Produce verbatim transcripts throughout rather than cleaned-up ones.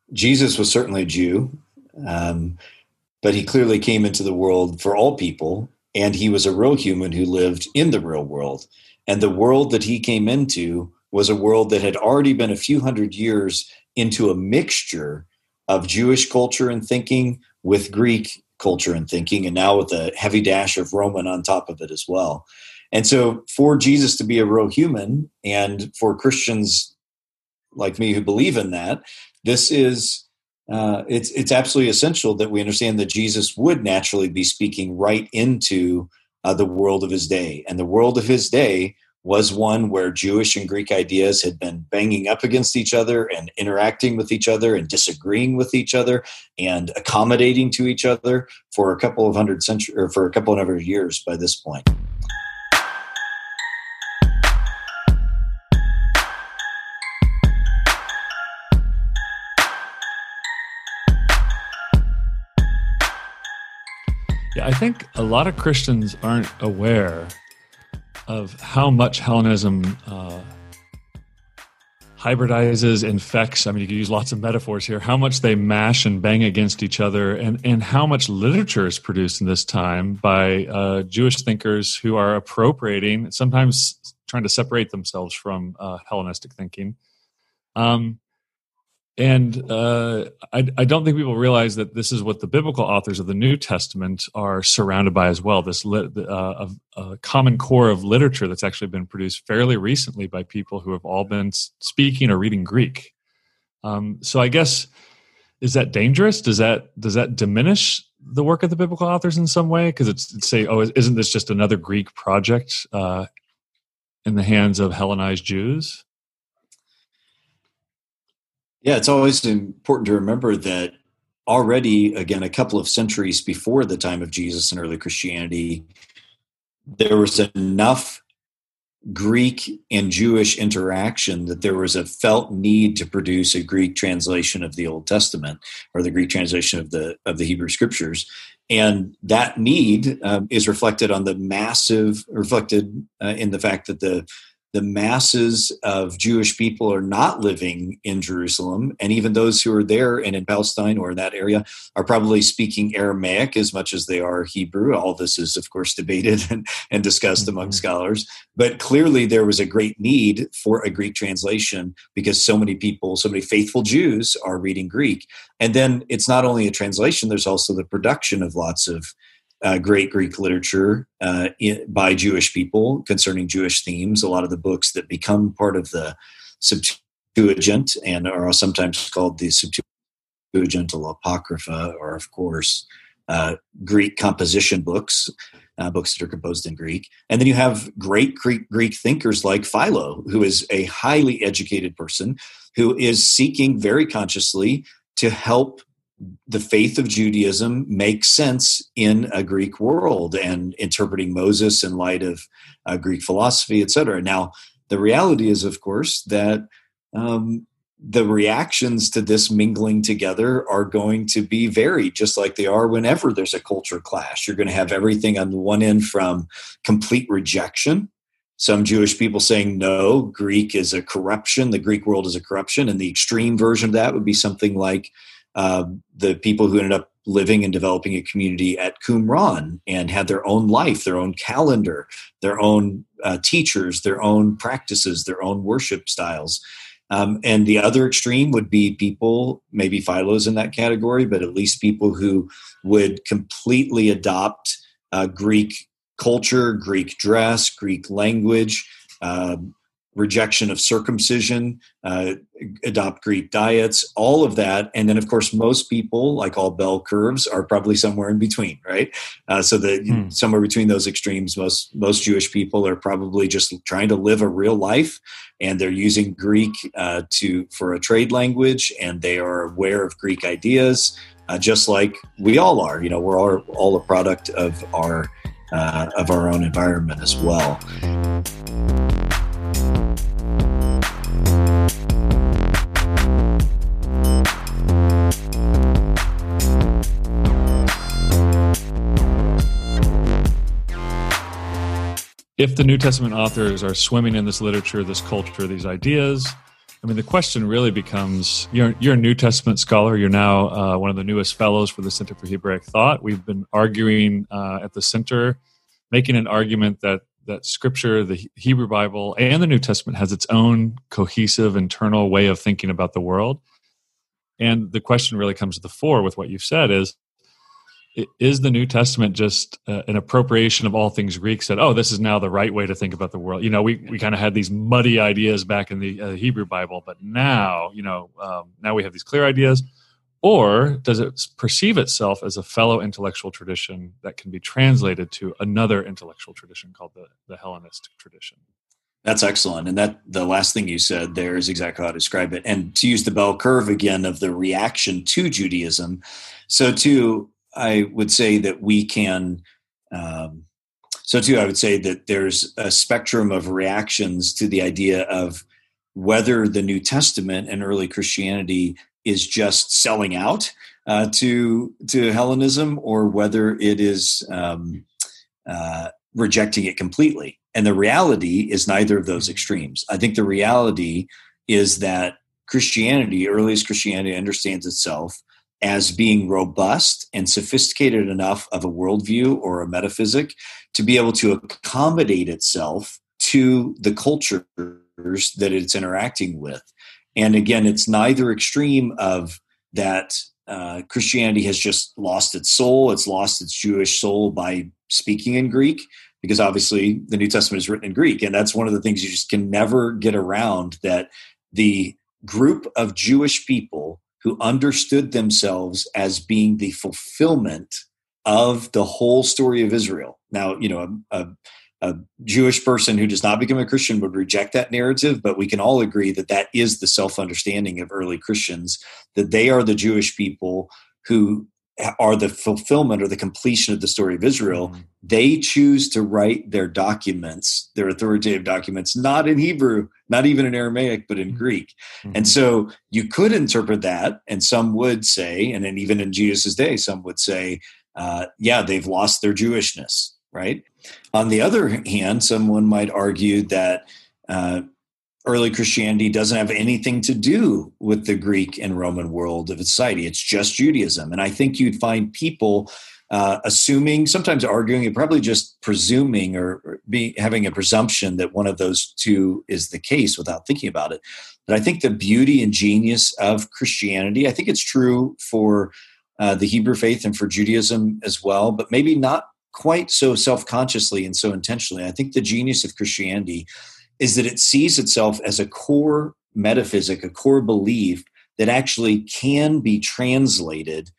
Jesus was certainly a Jew, um, but he clearly came into the world for all people, and he was a real human who lived in the real world. And the world that he came into was a world that had already been a few hundred years into a mixture of Jewish culture and thinking with Greek culture and thinking, and now with a heavy dash of Roman on top of it as well. And so for Jesus to be a real human, and for Christians like me who believe in that, this is uh, it's it's absolutely essential that we understand that Jesus would naturally be speaking right into uh, the world of his day. And the world of his day was one where Jewish and Greek ideas had been banging up against each other and interacting with each other and disagreeing with each other and accommodating to each other for a couple of hundred centuries, or for a couple of hundred years by this point. Yeah, I think a lot of Christians aren't aware of how much Hellenism uh, hybridizes, infects. I mean, you could use lots of metaphors here. How much they mash and bang against each other, and, and how much literature is produced in this time by uh, Jewish thinkers who are appropriating, sometimes trying to separate themselves from uh, Hellenistic thinking. Um, And uh, I, I don't think people realize that this is what the biblical authors of the New Testament are surrounded by as well, this lit, uh, a common core of literature that's actually been produced fairly recently by people who have all been speaking or reading Greek. Um, so I guess, is that dangerous? Does that does that diminish the work of the biblical authors in some way? Because it's, it's say, oh, isn't this just another Greek project uh, in the hands of Hellenized Jews? Yeah, it's always important to remember that already, again, a couple of centuries before the time of Jesus and early Christianity, there was enough Greek and Jewish interaction that there was a felt need to produce a Greek translation of the Old Testament, or the Greek translation of the of the Hebrew Scriptures. And that need um, is reflected on the massive, reflected uh, in the fact that the The masses of Jewish people are not living in Jerusalem, and even those who are there and in Palestine or in that area are probably speaking Aramaic as much as they are Hebrew. All this is, of course, debated and, and discussed mm-hmm. among scholars. But clearly there was a great need for a Greek translation because so many people, so many faithful Jews are reading Greek. And then it's not only a translation, there's also the production of lots of Uh, great Greek literature uh, in, by Jewish people concerning Jewish themes. A lot of the books that become part of the Septuagint and are sometimes called the Septuagintal Apocrypha, are, of course, uh, Greek composition books, uh, books that are composed in Greek. And then you have great Greek, Greek thinkers like Philo, who is a highly educated person who is seeking very consciously to help the faith of Judaism makes sense in a Greek world and interpreting Moses in light of uh, Greek philosophy, et cetera. Now, the reality is, of course, that um, the reactions to this mingling together are going to be varied, just like they are whenever there's a culture clash. You're going to have everything on the one end from complete rejection, some Jewish people saying, no, Greek is a corruption, the Greek world is a corruption, and the extreme version of that would be something like Uh, the people who ended up living and developing a community at Qumran and had their own life, their own calendar, their own uh, teachers, their own practices, their own worship styles. Um, and the other extreme would be people, maybe Philo's in that category, but at least people who would completely adopt uh, Greek culture, Greek dress, Greek language, uh, rejection of circumcision, uh, adopt Greek diets, all of that. And then, of course, most people, like all bell curves, are probably somewhere in between, right? Uh, so that hmm. somewhere between those extremes, most most Jewish people are probably just trying to live a real life, and they're using Greek uh, to for a trade language, and they are aware of Greek ideas, uh, just like we all are. You know, we're all, all a product of our uh, of our own environment as well. If the New Testament authors are swimming in this literature, this culture, these ideas, I mean, the question really becomes, you're, you're a New Testament scholar. You're now uh, one of the newest fellows for the Center for Hebraic Thought. We've been arguing uh, at the center, making an argument that that Scripture, the Hebrew Bible, and the New Testament has its own cohesive internal way of thinking about the world. And the question really comes to the fore with what you've said is, is the New Testament just uh, an appropriation of all things Greek, said, oh, this is now the right way to think about the world? You know, we, we kind of had these muddy ideas back in the uh, Hebrew Bible, but now, you know, um, now we have these clear ideas. Or does it perceive itself as a fellow intellectual tradition that can be translated to another intellectual tradition called the, the Hellenistic tradition? That's excellent. And that the last thing you said there is exactly how I describe it. And to use the bell curve again of the reaction to Judaism, so too, I would say that we can, um, so too, I would say that there's a spectrum of reactions to the idea of whether the New Testament and early Christianity is just selling out uh, to to Hellenism, or whether it is um, uh, rejecting it completely. And the reality is neither of those extremes. I think the reality is that Christianity, earliest Christianity, understands itself as being robust and sophisticated enough of a worldview or a metaphysic to be able to accommodate itself to the cultures that it's interacting with. And again, it's neither extreme of that uh, Christianity has just lost its soul. It's lost its Jewish soul by speaking in Greek, because obviously the New Testament is written in Greek. And that's one of the things you just can never get around, that the group of Jewish people who understood themselves as being the fulfillment of the whole story of Israel. Now, you know, a, a A Jewish person who does not become a Christian would reject that narrative, but we can all agree that that is the self-understanding of early Christians, that they are the Jewish people who are the fulfillment or the completion of the story of Israel. Mm-hmm. They choose to write their documents, their authoritative documents, not in Hebrew, not even in Aramaic, but in mm-hmm. Greek. Mm-hmm. And so you could interpret that, and some would say, and then even in Jesus' day, some would say, uh, yeah, they've lost their Jewishness. Right. On the other hand, someone might argue that uh, early Christianity doesn't have anything to do with the Greek and Roman world of society. It's just Judaism. And I think you'd find people uh, assuming, sometimes arguing, and probably just presuming or, or be, having a presumption that one of those two is the case without thinking about it. But I think the beauty and genius of Christianity, I think it's true for uh, the Hebrew faith and for Judaism as well, but maybe not quite so self-consciously and so intentionally. I think the genius of Christianity is that it sees itself as a core metaphysic, a core belief that actually can be translated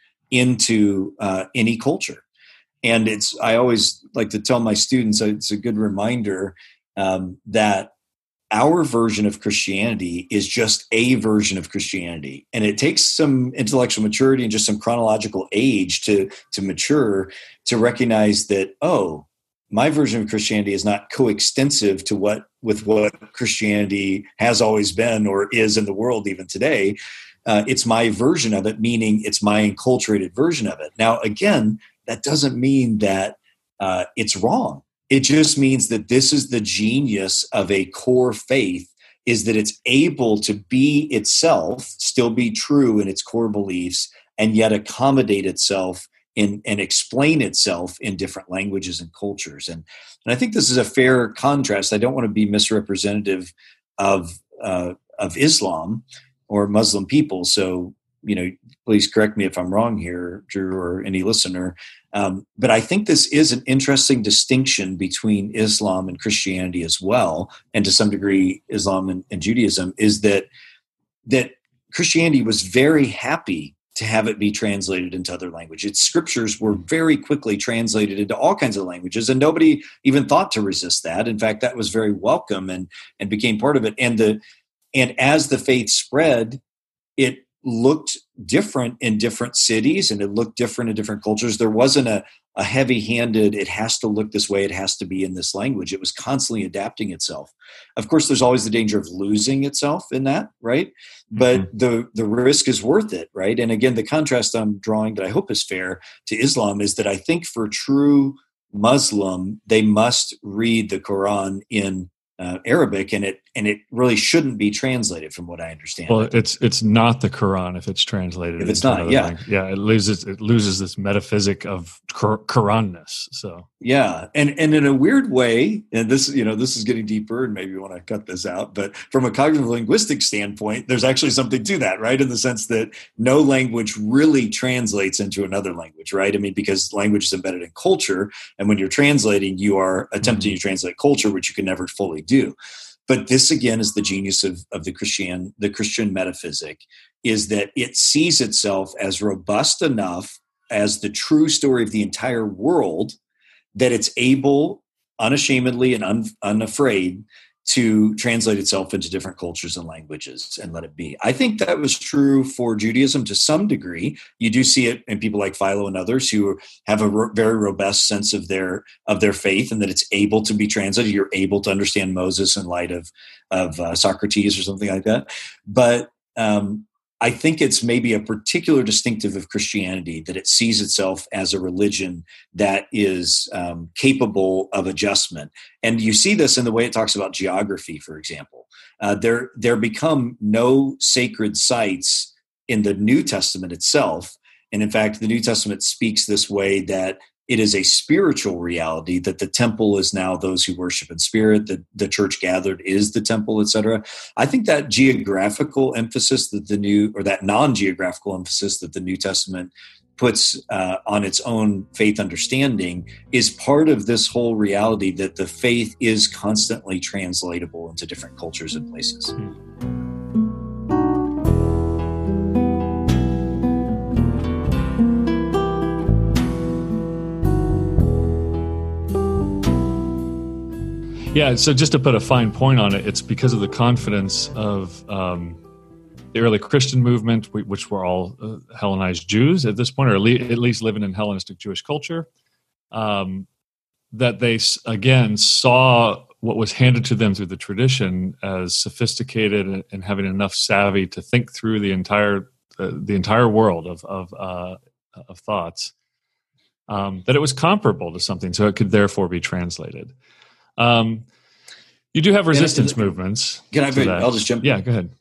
into uh, any culture. And it's, I always like to tell my students, it's a good reminder um, that our version of Christianity is just a version of Christianity. And it takes some intellectual maturity and just some chronological age to, to mature, to recognize that, oh, my version of Christianity is not coextensive to what with what Christianity has always been or is in the world even today. Uh, it's my version of it, meaning it's my enculturated version of it. Now, again, that doesn't mean that uh, it's wrong. It just means that this is the genius of a core faith, is that it's able to be itself, still be true in its core beliefs, and yet accommodate itself in, and explain itself in different languages and cultures. And, and I think this is a fair contrast. I don't want to be misrepresentative of uh, of Islam or Muslim people. So, you know, please correct me if I'm wrong here, Drew, or any listener. Um, but I think this is an interesting distinction between Islam and Christianity as well, and to some degree Islam and, and Judaism, is that that Christianity was very happy to have it be translated into other languages. Its scriptures were very quickly translated into all kinds of languages, and nobody even thought to resist that. In fact, that was very welcome and and became part of it. And the and as the faith spread, it looked different in different cities, and it looked different in different cultures. There wasn't a, a heavy-handed, it has to look this way, it has to be in this language. It was constantly adapting itself. Of course, there's always the danger of losing itself in that, right? But mm-hmm. the, the risk is worth it, right? And again, the contrast I'm drawing that I hope is fair to Islam is that I think for true Muslim, they must read the Quran in uh, Arabic, and it and it really shouldn't be translated, from what I understand. Well, it's it's not the Quran if it's translated. If it's not, yeah, language. yeah, it loses it loses this metaphysic of Quranness. So yeah, and and in a weird way, and this you know this is getting deeper, and maybe you want to cut this out, but from a cognitive linguistic standpoint, there's actually something to that, right? In the sense that no language really translates into another language, right? I mean, because language is embedded in culture, and when you're translating, you are attempting mm-hmm. to translate culture, which you can never fully do. But this, again, is the genius of, of the Christian, the Christian metaphysic, is that it sees itself as robust enough as the true story of the entire world that it's able, unashamedly and un, unafraid, to translate itself into different cultures and languages and let it be. I think that was true for Judaism to some degree. You do see it in people like Philo and others who have a ro- very robust sense of their of their faith, and that it's able to be translated. You're able to understand Moses in light of of uh, Socrates or something like that. But um, I think it's maybe a particular distinctive of Christianity that it sees itself as a religion that is um, capable of adjustment. And you see this in the way it talks about geography, for example. Uh, there, there become no sacred sites in the New Testament itself. And in fact, the New Testament speaks this way, that it is a spiritual reality, that the temple is now those who worship in spirit, that the church gathered is the temple, et cetera. I think that geographical emphasis that the new, or that non-geographical emphasis that the New Testament puts uh, on its own faith understanding is part of this whole reality that the faith is constantly translatable into different cultures and places. Mm-hmm. Yeah, so just to put a fine point on it, it's because of the confidence of um, the early Christian movement, which were all uh, Hellenized Jews at this point, or at least living in Hellenistic Jewish culture, um, that they, again, saw what was handed to them through the tradition as sophisticated and having enough savvy to think through the entire uh, the entire world of of, uh, of thoughts, um, that it was comparable to something, so it could therefore be translated. Um, you do have resistance and, and, movements. Can I? I'll just jump. Yeah, in. go ahead.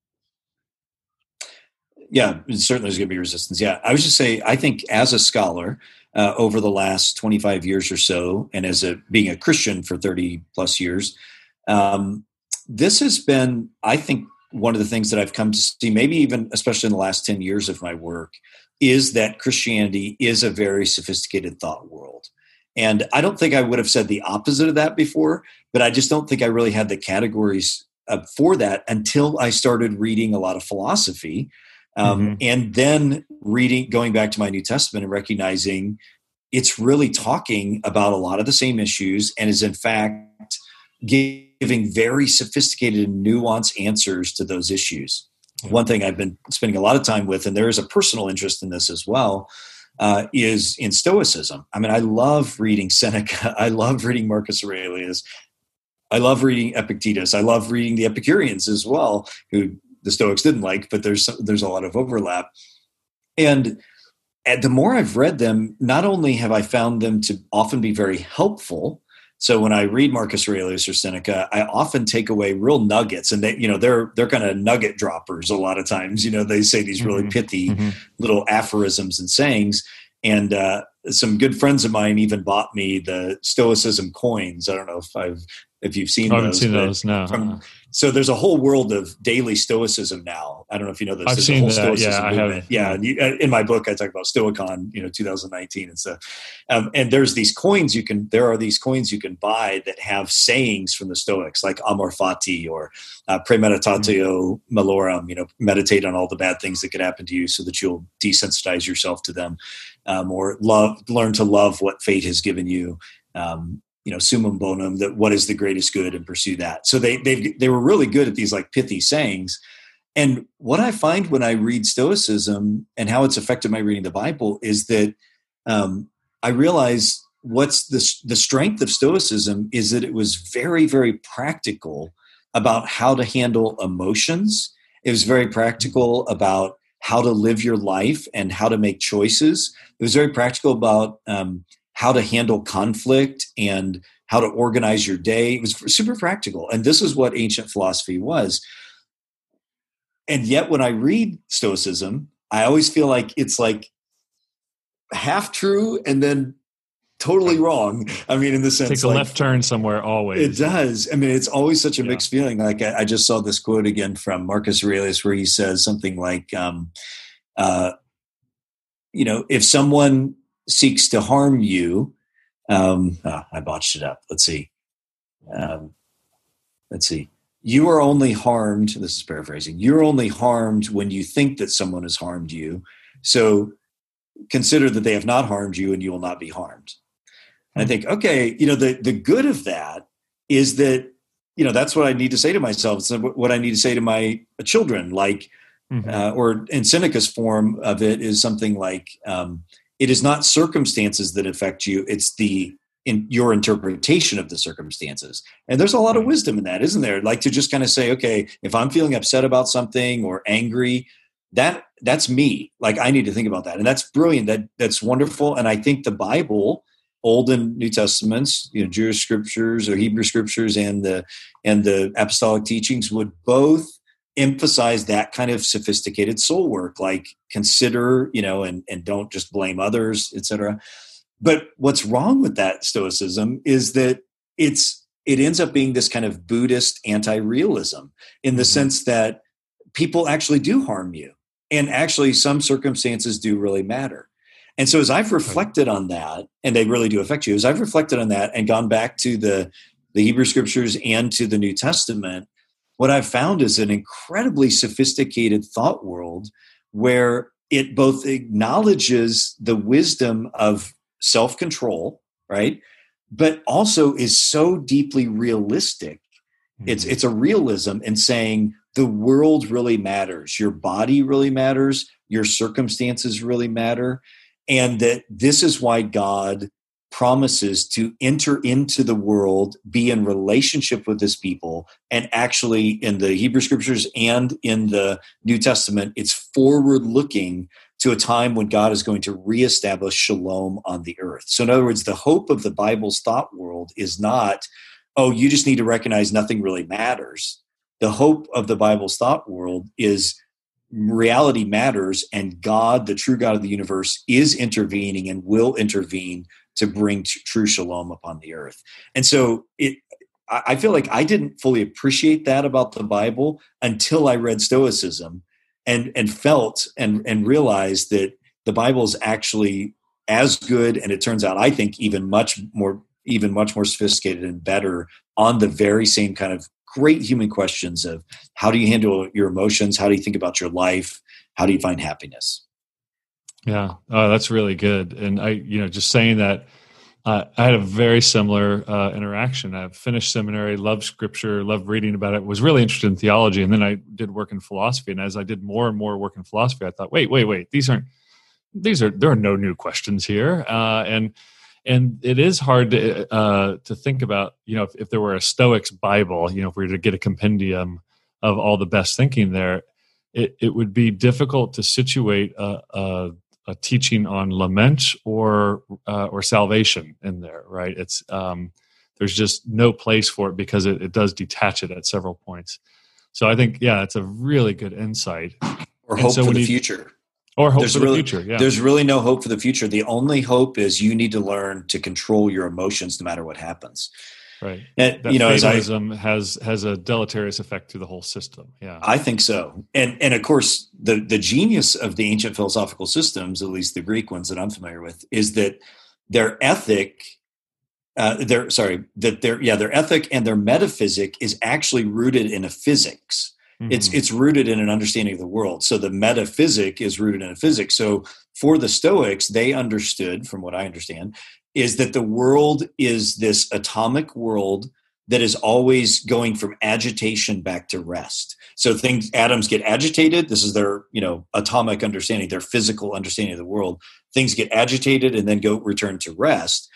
Yeah, certainly there's going to be resistance. Yeah, I was just say I think as a scholar uh, over the last twenty-five years or so, and as a being a Christian for thirty plus years, um, this has been, I think, one of the things that I've come to see, maybe even especially in the last ten years of my work, is that Christianity is a very sophisticated thought world. And I don't think I would have said the opposite of that before, but I just don't think I really had the categories uh, for that until I started reading a lot of philosophy. Um, mm-hmm. And then reading, going back to my New Testament and recognizing it's really talking about a lot of the same issues and is in fact giving very sophisticated and nuanced answers to those issues. Mm-hmm. One thing I've been spending a lot of time with, and there is a personal interest in this as well, Uh, is in Stoicism. I mean, I love reading Seneca. I love reading Marcus Aurelius. I love reading Epictetus. I love reading the Epicureans as well, who the Stoics didn't like, but there's there's a lot of overlap. And, and the more I've read them, not only have I found them to often be very helpful. So when I read Marcus Aurelius or Seneca, I often take away real nuggets, and they, you know, they're they're kind of nugget droppers a lot of times. You know, they say these really mm-hmm. pithy mm-hmm. little aphorisms and sayings. And uh, some good friends of mine even bought me the Stoicism coins. I don't know if I've if you've seen I those. I haven't seen those. No. From, so there's a whole world of daily Stoicism now. I don't know if you know this. I've there's seen a whole that. Stoicism yeah, movement. I have. Yeah, and you, in my book, I talk about Stoicon, you know, two thousand nineteen and stuff. Um, and there's these coins you can. There are these coins you can buy that have sayings from the Stoics, like Amor Fati or uh, Premeditatio mm-hmm. Malorum. You know, meditate on all the bad things that could happen to you, so that you'll desensitize yourself to them, um, or love, learn to love what fate has given you. Um, you know, summum bonum, that what is the greatest good, and pursue that. So they they they were really good at these like pithy sayings. And what I find when I read Stoicism and how it's affected my reading the Bible is that um, I realize what's the the strength of Stoicism is that it was very, very practical about how to handle emotions. It was very practical about how to live your life and how to make choices. It was very practical about um, how to handle conflict and how to organize your day. It was super practical. And this is what ancient philosophy was. And yet when I read Stoicism, I always feel like it's like half true and then totally wrong. I mean, in the sense, takes a like, left turn somewhere always. It does. I mean, it's always such a Yeah. mixed feeling. Like I, I just saw this quote again from Marcus Aurelius, where he says something like, um, uh, you know, if someone seeks to harm you, um, oh, I botched it up. Let's see. Um, let's see. You are only harmed. This is paraphrasing. You're only harmed when you think that someone has harmed you. So consider that they have not harmed you and you will not be harmed. And I think, okay, you know, the, the good of that is that, you know, that's what I need to say to myself. It's what I need to say to my children, like, mm-hmm. uh, or in Seneca's form of it is something like, um, it is not circumstances that affect you. It's the, in your interpretation of the circumstances. And there's a lot right. of wisdom in that, isn't there? Like to just kind of say, okay, if I'm feeling upset about something or angry, that that's me. Like I need to think about that. And that's brilliant. That that's wonderful. And I think the Bible, Old and New Testaments, you know, Jewish scriptures or Hebrew scriptures and the and the apostolic teachings would both emphasize that kind of sophisticated soul work, like consider, you know, and, and don't just blame others, et cetera. But what's wrong with that Stoicism is that it's it ends up being this kind of Buddhist anti-realism in the mm-hmm. sense that people actually do harm you. And actually some circumstances do really matter. And so as I've reflected on that, and they really do affect you, as I've reflected on that and gone back to the, the Hebrew scriptures and to the New Testament, what I've found is an incredibly sophisticated thought world where it both acknowledges the wisdom of self-control, right? But also is so deeply realistic. Mm-hmm. It's it's a realism in saying the world really matters. Your body really matters. Your circumstances really matter. And that this is why God promises to enter into the world, be in relationship with his people. And actually in the Hebrew scriptures and in the New Testament, it's forward looking to a time when God is going to reestablish shalom on the earth. So in other words, the hope of the Bible's thought world is not, oh, you just need to recognize nothing really matters. The hope of the Bible's thought world is reality matters, and God, the true God of the universe, is intervening and will intervene to bring t- true shalom upon the earth. And so it, I feel like I didn't fully appreciate that about the Bible until I read Stoicism and, and felt and, and realized that the Bible is actually as good, and it turns out, I think, even much more, even much more sophisticated and better on the very same kind of great human questions of how do you handle your emotions? How do you think about your life? How do you find happiness? Yeah, oh, that's really good. And I, you know, just saying that, uh, I had a very similar uh, interaction. I finished seminary, loved scripture, loved reading about it, was really interested in theology. And then I did work in philosophy. And as I did more and more work in philosophy, I thought, wait, wait, wait, these aren't, these are, there are no new questions here. Uh, and And it is hard to uh, to think about, you know, if, if there were a Stoics Bible, you know, if we were to get a compendium of all the best thinking there, it, it would be difficult to situate a, a, a teaching on lament or uh, or salvation in there, right? It's um, there's just no place for it because it, it does detach it at several points. So I think, yeah, it's a really good insight. Or and hope so for the you, future. Or hope there's for really, the future, yeah. There's really no hope for the future. The only hope is you need to learn to control your emotions no matter what happens. Right. And, that you know, fatalism I, has has a deleterious effect through the whole system. Yeah, I think so. And and of course, the the genius of the ancient philosophical systems, at least the Greek ones that I'm familiar with, is that their ethic, uh, their sorry, that their yeah, their ethic and their metaphysic is actually rooted in a physics. Mm-hmm. It's it's rooted in an understanding of the world. So the metaphysic is rooted in a physics. So for the Stoics, they understood, from what I understand, is that the world is this atomic world that is always going from agitation back to rest. So things, atoms get agitated. This is their, you know, atomic understanding, their physical understanding of the world. Things get agitated and then go return to rest.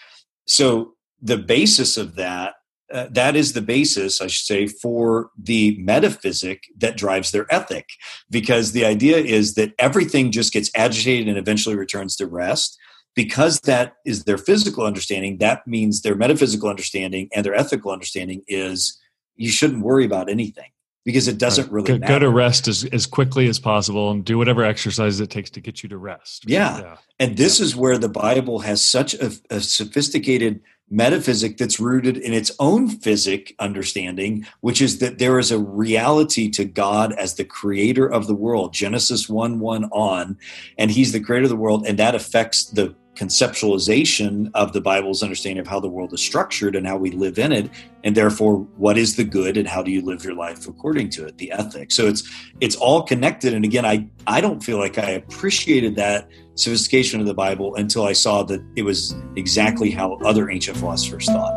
So the basis of that, uh, that is the basis, I should say, for the metaphysic that drives their ethic. Because the idea is that everything just gets agitated and eventually returns to rest. because that is their physical understanding, that means their metaphysical understanding and their ethical understanding is you shouldn't worry about anything because it doesn't right. really go, matter. Go to rest as, as quickly as possible and do whatever exercise it takes to get you to rest. Yeah. yeah. And this yeah. is where the Bible has such a, a sophisticated metaphysic that's rooted in its own physic understanding, which is that there is a reality to God as the creator of the world, Genesis one one on, and he's the creator of the world, and that affects the conceptualization of the Bible's understanding of how the world is structured and how we live in it, and therefore what is the good and how do you live your life according to it, the ethics. So it's it's all connected. And again, I I don't feel like I appreciated that sophistication of the Bible until I saw that it was exactly how other ancient philosophers thought.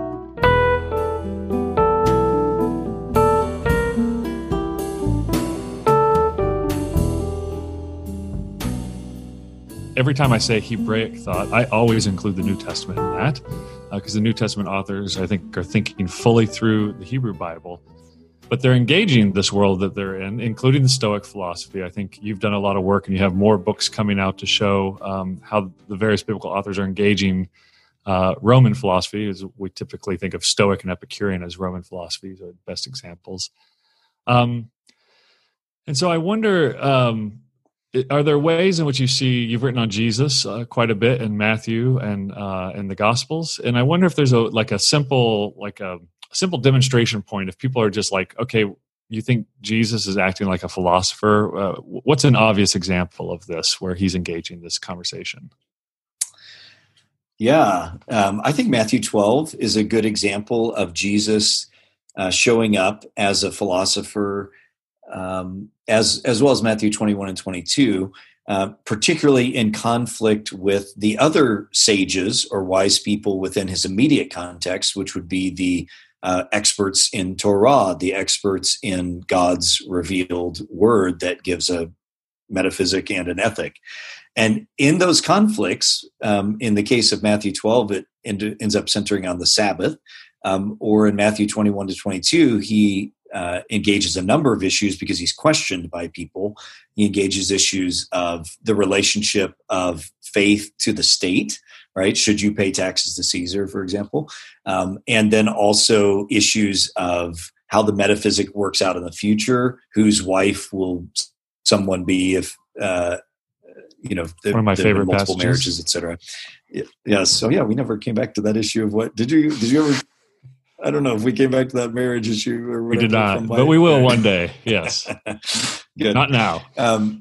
Every time I say Hebraic thought, I always include the New Testament in that, because uh, the New Testament authors, I think, are thinking fully through the Hebrew Bible. But they're engaging this world that they're in, including the Stoic philosophy. I think you've done a lot of work, and you have more books coming out to show um, how the various biblical authors are engaging uh, Roman philosophy, as we typically think of Stoic and Epicurean as Roman philosophies are the best examples. Um, and so I wonder... Um, Are there ways in which you see, you've written on Jesus uh, quite a bit in Matthew and uh, in the Gospels, and I wonder if there's a like a simple like a, a simple demonstration point. If people are just like, okay, you think Jesus is acting like a philosopher, uh, what's an obvious example of this where he's engaging this conversation? Yeah, um, I think Matthew twelve is a good example of Jesus uh, showing up as a philosopher. Um, as as well as Matthew twenty-one and twenty-two, uh, particularly in conflict with the other sages or wise people within his immediate context, which would be the uh, experts in Torah, the experts in God's revealed word that gives a metaphysic and an ethic. And in those conflicts, um, in the case of Matthew twelve, it end, ends up centering on the Sabbath, um, or in Matthew twenty-one to twenty-two, he Uh, engages a number of issues because he's questioned by people. He engages issues of the relationship of faith to the state, right? Should you pay taxes to Caesar, for example? Um, and then also issues of how the metaphysic works out in the future, whose wife will someone be if, uh, you know, the, one of my favorite multiple passages. marriages, et cetera. Yeah. So yeah, we never came back to that issue of what, did you, did you ever, I don't know if we came back to that marriage issue or whatever. We did not, my, but we will one day. Yes. Good. Not now. Um,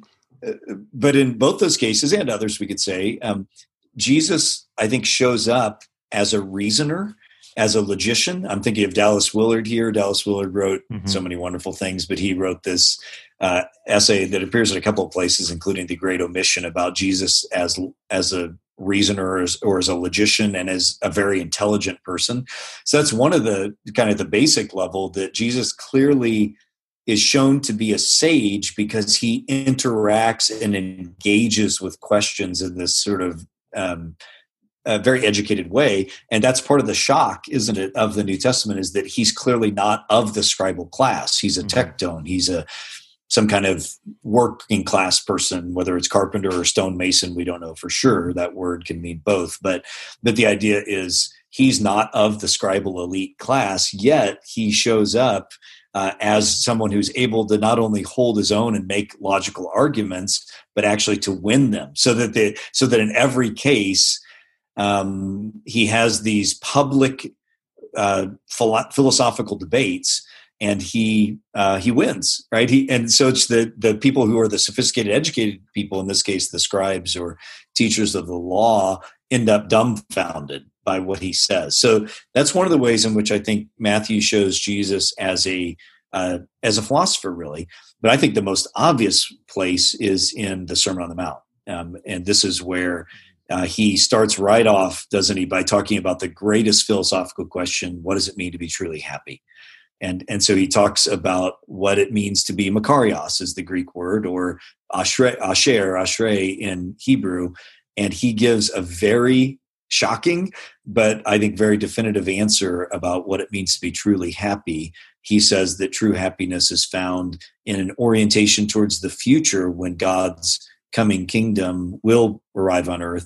but in both those cases and others, we could say, um, Jesus, I think, shows up as a reasoner, as a logician. I'm thinking of Dallas Willard here. Dallas Willard wrote mm-hmm. so many wonderful things, but he wrote this uh, essay that appears in a couple of places, including The Great Omission, about Jesus as as a reasoner or as, or as a logician and as a very intelligent person. So that's one of the kind of the basic level that Jesus clearly is shown to be a sage because he interacts and engages with questions in this sort of um, a very educated way. And that's part of the shock, isn't it, of the New Testament, is that he's clearly not of the scribal class. He's a mm-hmm. tecton. He's a some kind of working class person, whether it's carpenter or stonemason, we don't know for sure. That word can mean both. But, but the idea is he's not of the scribal elite class, yet he shows up uh, as someone who's able to not only hold his own and make logical arguments, but actually to win them. So that they, so that in every case, um, he has these public uh, philo- philosophical debates, and he uh, he wins, right? He and so it's the the people who are the sophisticated, educated people, in this case, the scribes or teachers of the law, end up dumbfounded by what he says. So that's one of the ways in which I think Matthew shows Jesus as a uh, as a philosopher, really. But I think the most obvious place is in the Sermon on the Mount, um, and this is where uh, he starts right off, doesn't he, by talking about the greatest philosophical question: what does it mean to be truly happy? And and so he talks about what it means to be makarios, is the Greek word, or asher, asher, ashrei in Hebrew. And he gives a very shocking, but I think very definitive answer about what it means to be truly happy. He says that true happiness is found in an orientation towards the future when God's coming kingdom will arrive on earth.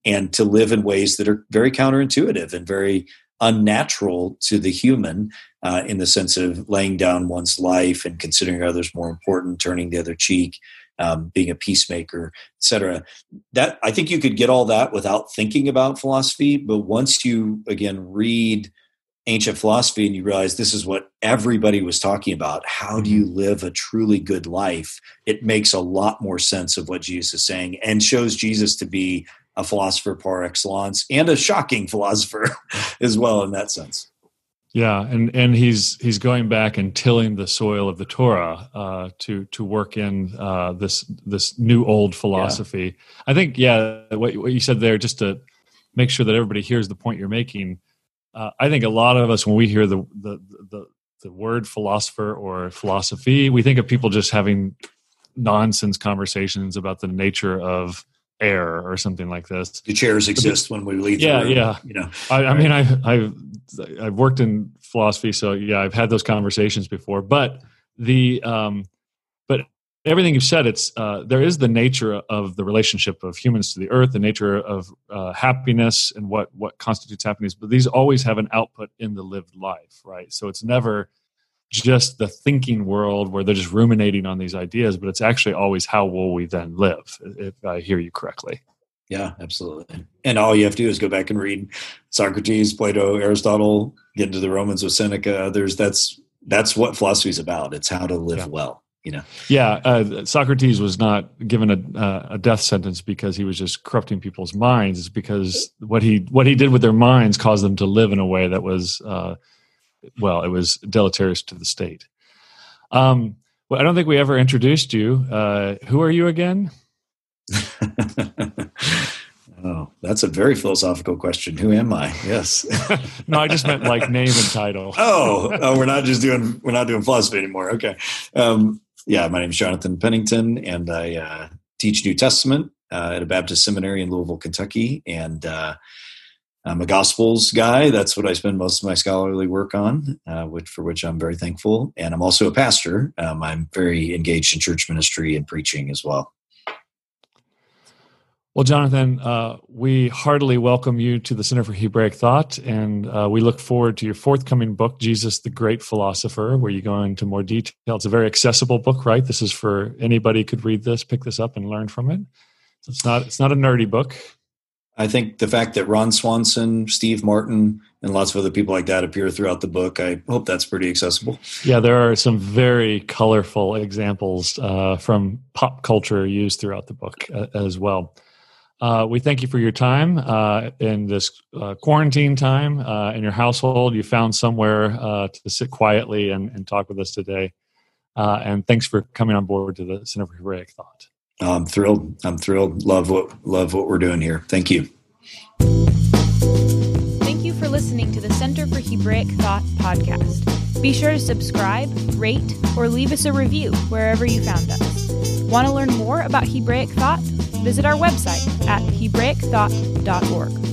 and to live in ways that are very counterintuitive and very unnatural to the human, uh, in the sense of laying down one's life and considering others more important, turning the other cheek, um, being a peacemaker, et cetera. That, I think you could get all that without thinking about philosophy, but once you, again, read ancient philosophy and you realize this is what everybody was talking about, how do you live a truly good life, it makes a lot more sense of what Jesus is saying, and shows Jesus to be a philosopher par excellence and a shocking philosopher as well in that sense. Yeah, and, and he's he's going back and tilling the soil of the Torah uh, to to work in uh, this this new old philosophy. Yeah. I think, yeah, what, what you said there, just to make sure that everybody hears the point you're making. Uh, I think a lot of us, when we hear the, the the the word philosopher or philosophy, we think of people just having nonsense conversations about the nature of air or something like this. The chairs exist when we leave. Yeah, the room, yeah. You know, I, I mean, I've I've I've worked in philosophy, so yeah, I've had those conversations before. But the um, but everything you've said, it's uh, there is the nature of the relationship of humans to the earth, the nature of uh, happiness, and what what constitutes happiness. But these always have an output in the lived life, right? So it's never just the thinking world where they're just ruminating on these ideas, but it's actually always how will we then live, if I hear you correctly. Yeah, absolutely. And all you have to do is go back and read Socrates, Plato, Aristotle, get into the Romans with Seneca, others. That's that's what philosophy is about. It's how to live yeah. well. You know. Yeah, uh, Socrates was not given a, uh, a death sentence because he was just corrupting people's minds. It's because what he what he did with their minds caused them to live in a way that was, uh, well, it was deleterious to the state. Um, well, I don't think we ever introduced you. Uh, who are you again? Oh, that's a very philosophical question. Who am I? Yes. No, I just meant like name and title. oh, oh, we're not just doing we're not doing philosophy anymore. Okay. Um, yeah, my name is Jonathan Pennington, and I uh, teach New Testament uh, at a Baptist seminary in Louisville, Kentucky, and uh, I'm a Gospels guy. That's what I spend most of my scholarly work on, uh, which for which I'm very thankful. And I'm also a pastor. Um, I'm very engaged in church ministry and preaching as well. Well, Jonathan, uh, we heartily welcome you to the Center for Hebraic Thought, and uh, we look forward to your forthcoming book, Jesus the Great Philosopher, where you go into more detail. It's a very accessible book, right? This is for anybody could read this, pick this up, and learn from it. So it's not it's not a nerdy book. I think the fact that Ron Swanson, Steve Martin, and lots of other people like that appear throughout the book, I hope that's pretty accessible. Yeah, there are some very colorful examples uh, from pop culture used throughout the book uh, as well. Uh, we thank you for your time uh, in this uh, quarantine time uh, in your household. You found somewhere uh, to sit quietly and, and talk with us today. Uh, and thanks for coming on board to the Center for Hebraic Thought. I'm thrilled. I'm thrilled. Love what love what we're doing here. Thank you. Thank you for listening to the Center for Hebraic Thought podcast. Be sure to subscribe, rate, or leave us a review wherever you found us. Want to learn more about Hebraic Thought? Visit our website at hebraic thought dot org.